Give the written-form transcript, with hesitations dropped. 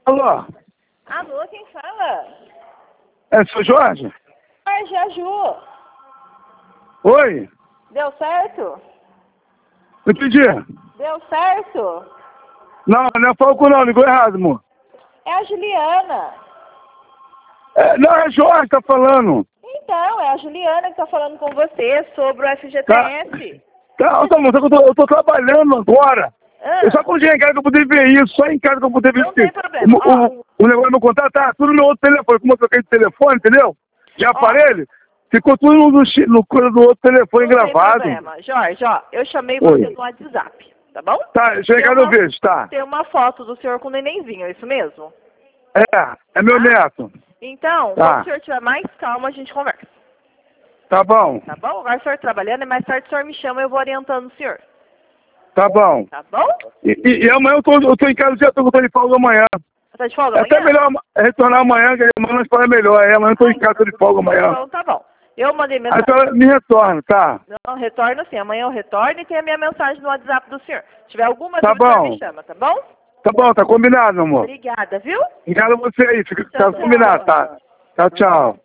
Alô? Alô, quem fala? É seu Jorge? Jorge, a Ju. Oi? Deu certo? Não entendi. Deu certo? Não, não é Falco não, ligou errado, amor. É a Juliana. Não, é Jorge que tá falando. Então, é a Juliana que tá falando com você sobre o FGTS. Tá, amor, só que eu tô trabalhando agora. Ah, Eu só quando chegar em casa que eu poder ver isso, só em casa que eu poder ver não isso. tem problema. O negócio do meu contato tá tudo no outro telefone. Como eu troquei de telefone, entendeu? De aparelho, ficou tudo no coisa do outro telefone Não gravado. tem problema. Jorge, ó, eu chamei Oi. você no WhatsApp, tá bom? Tá, chega em casa eu vejo, tá. Tem uma foto do senhor com o nenenzinho, é isso mesmo? É meu neto. Então, Tá. quando o senhor tiver mais calmo, a gente conversa. Tá bom, Tá bom? Agora o senhor trabalhando e mais tarde o senhor me chama e eu vou orientando o senhor. tá bom. Tá bom? E amanhã eu tô em casa, já tô de folga amanhã. Tá de folga É até amanhã? melhor retornar amanhã, que amanhã nós falar melhor. Amanhã eu tô em casa, tô de folga amanhã. Então tá bom. Eu mandei Aí mensagem. então me retorna, tá? Não, retorno sim. Amanhã eu retorno e tem a minha mensagem no WhatsApp do senhor. Se tiver alguma Tá dúvida, o senhor bom. me chama, tá bom? Tá bom, tá combinado, amor. Obrigada, viu? Obrigado a você aí, fica Tchau, combinado, tá? Tchau, tchau.